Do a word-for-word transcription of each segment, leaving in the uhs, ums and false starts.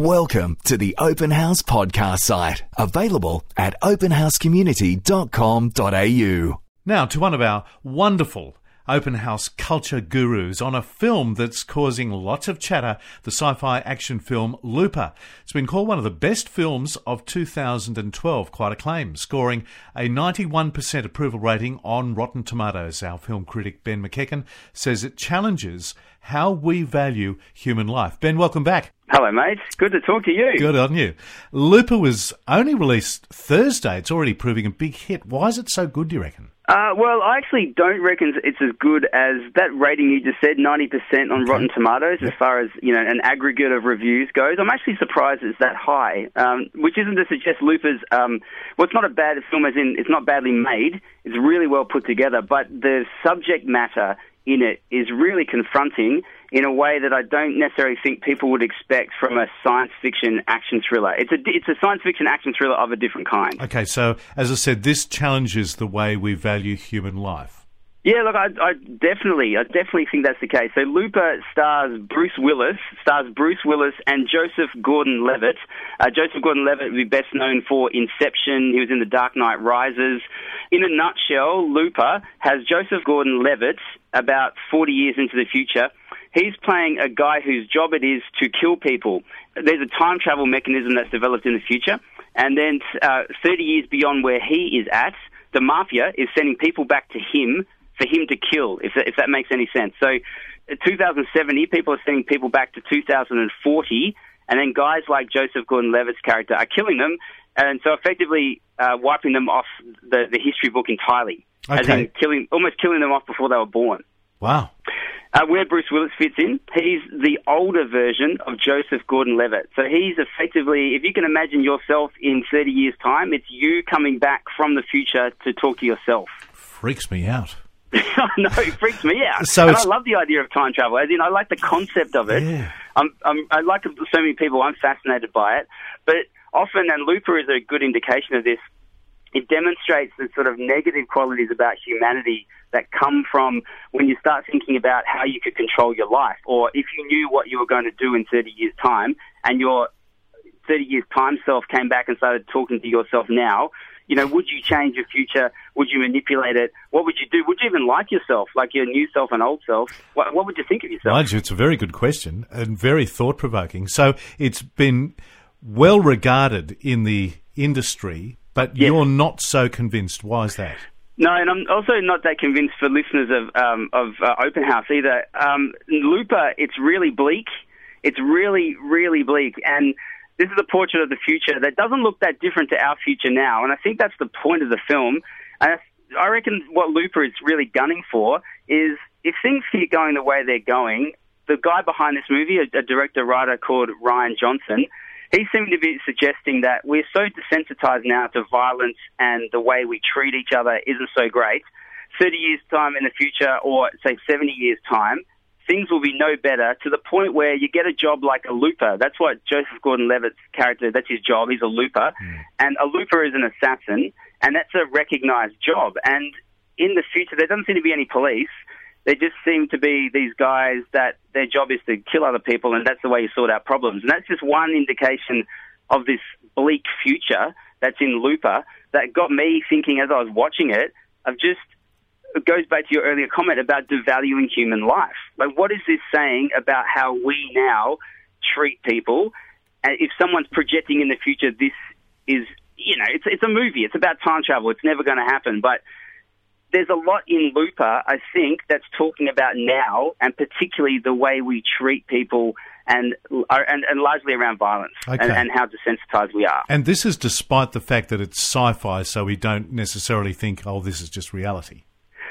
Welcome to the Open House podcast site, available at open house community dot com dot a u. Now to one of our wonderful Open House culture gurus on a film that's causing lots of chatter, the sci-fi action film Looper. It's been called one of the best films of two thousand twelve, quite acclaimed, scoring a ninety-one percent approval rating on Rotten Tomatoes. Our film critic Ben McEachen says it challenges how we value human life. Ben, welcome back. Hello, mate. Good to talk to you. Good on you. Looper was only released Thursday. It's already proving a big hit. Why is it so good, do you reckon? Uh, well, I actually don't reckon it's as good as that rating you just said, ninety percent on okay. Rotten Tomatoes, yep. As far as, you know, an aggregate of reviews goes. I'm actually surprised it's that high, um, which isn't to suggest Looper's, um, well, it's not a bad film as in it's not badly made. It's really well put together, but the subject matter in it is really confronting in a way that I don't necessarily think people would expect from a science fiction action thriller. It's a, it's a science fiction action thriller of a different kind. Okay, so as I said, this challenges the way we value human life. Yeah, look, I, I definitely, I definitely think that's the case. So Looper stars Bruce Willis, stars Bruce Willis and Joseph Gordon-Levitt. Uh, Joseph Gordon-Levitt would be best known for Inception. He was in The Dark Knight Rises. In a nutshell, Looper has Joseph Gordon-Levitt about forty years into the future. He's playing a guy whose job it is to kill people. There's a time travel mechanism that's developed in the future, and then uh, thirty years beyond where he is at, the mafia is sending people back to him for him to kill, if that, if that makes any sense. So in two thousand seventy, people are sending people back to two thousand forty, and then guys like Joseph Gordon-Levitt's character are killing them, and so effectively uh, wiping them off the, the history book entirely, okay. as in killing, almost killing them off before they were born. Wow. Uh, where Bruce Willis fits in, he's the older version of Joseph Gordon-Levitt. So he's effectively, if you can imagine yourself in thirty years' time, it's you coming back from the future to talk to yourself. Freaks me out. No, it freaks me out. So and I love the idea of time travel. As in, I like the concept of it. Yeah. I'm, I'm, I like so many people. I'm fascinated by it. But often, and Looper is a good indication of this, it demonstrates the sort of negative qualities about humanity that come from when you start thinking about how you could control your life, or if you knew what you were going to do in thirty years' time, and your thirty years' time self came back and started talking to yourself now, you know, would you change your future? Would you manipulate it? What would you do? Would you even like yourself, like your new self and old self? What, what would you think of yourself? Mind you, it's a very good question and very thought-provoking. So it's been well regarded in the industry, but yes. You're not so convinced. Why is that? No, and I'm also not that convinced for listeners of um, of uh, Open House either. Um, Looper, it's really bleak. It's really, really bleak. And this is a portrait of the future that doesn't look that different to our future now. And I think that's the point of the film. And I reckon what Looper is really gunning for is if things keep going the way they're going, the guy behind this movie, a, a director-writer called Rian Johnson, he seemed to be suggesting that we're so desensitized now to violence and the way we treat each other isn't so great. thirty years' time in the future, or say seventy years' time, things will be no better, to the point where you get a job like a looper. That's what Joseph Gordon-Levitt's character, that's his job. He's a looper. Mm. And a looper is an assassin, and that's a recognized job. And in the future, there doesn't seem to be any police. They just seem to be these guys that their job is to kill other people, and that's the way you sort out problems. And that's just one indication of this bleak future that's in Looper that got me thinking as I was watching it, of just, it goes back to your earlier comment about devaluing human life. Like, what is this saying about how we now treat people? And if someone's projecting in the future, this is, you know, it's it's a movie. It's about time travel. It's never going to happen. But there's a lot in Looper, I think, that's talking about now, and particularly the way we treat people, and and, and largely around violence, okay. and, and how desensitized we are. And this is despite the fact that it's sci-fi, so we don't necessarily think, oh, this is just reality.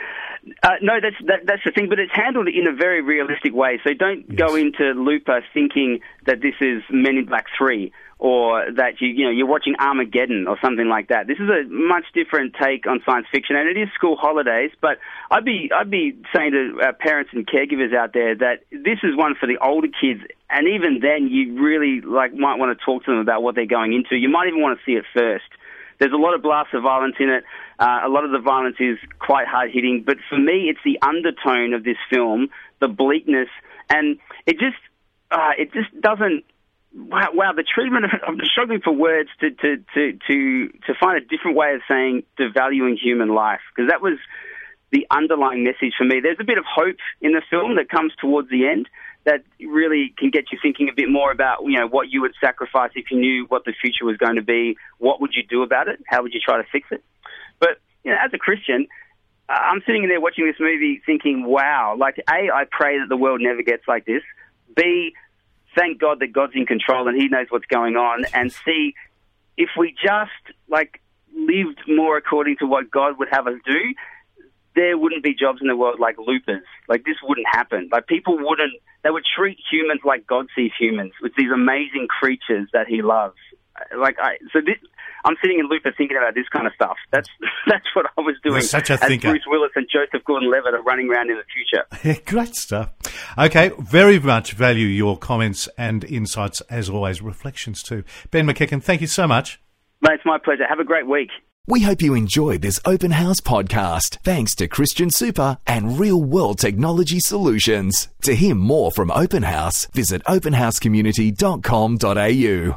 Uh, no, that's that, that's the thing, but it's handled in a very realistic way. So don't yes. go into Looper thinking that this is Men in Black three, or that you you know you're watching Armageddon or something like that. This is a much different take on science fiction, and it is school holidays. But I'd be I'd be saying to uh, parents and caregivers out there that this is one for the older kids, and even then, you really like might want to talk to them about what they're going into. You might even want to see it first. There's a lot of blasts of violence in it. Uh, a lot of the violence is quite hard-hitting. But for me, it's the undertone of this film, the bleakness, and it just uh, it just doesn't wow, wow the treatment, of, I'm struggling for words to, to, to, to, to find a different way of saying devaluing human life, because that was the underlying message for me. There's a bit of hope in the film that comes towards the end that really can get you thinking a bit more about, you know, what you would sacrifice if you knew what the future was going to be. What would you do about it? How would you try to fix it? But, you know, as a Christian, uh, I'm sitting there watching this movie thinking, wow, like, A, I pray that the world never gets like this. B, thank God that God's in control and he knows what's going on. And C, if we just, like, lived more according to what God would have us do, there wouldn't be jobs in the world like loopers. Like, this wouldn't happen. Like, people wouldn't, they would treat humans like God sees humans, with these amazing creatures that he loves. Like, I, so this, I'm sitting in Looper thinking about this kind of stuff. That's that's what I was doing. You're such a as thinker. Bruce Willis and Joseph Gordon-Levitt are running around in the future. Yeah, great stuff. Okay, very much value your comments and insights, as always, reflections too. Ben McEachen, thank you so much. Mate, it's my pleasure. Have a great week. We hope you enjoyed this Open House podcast, thanks to Christian Super and Real World Technology Solutions. To hear more from Open House, visit open house community dot com dot a u.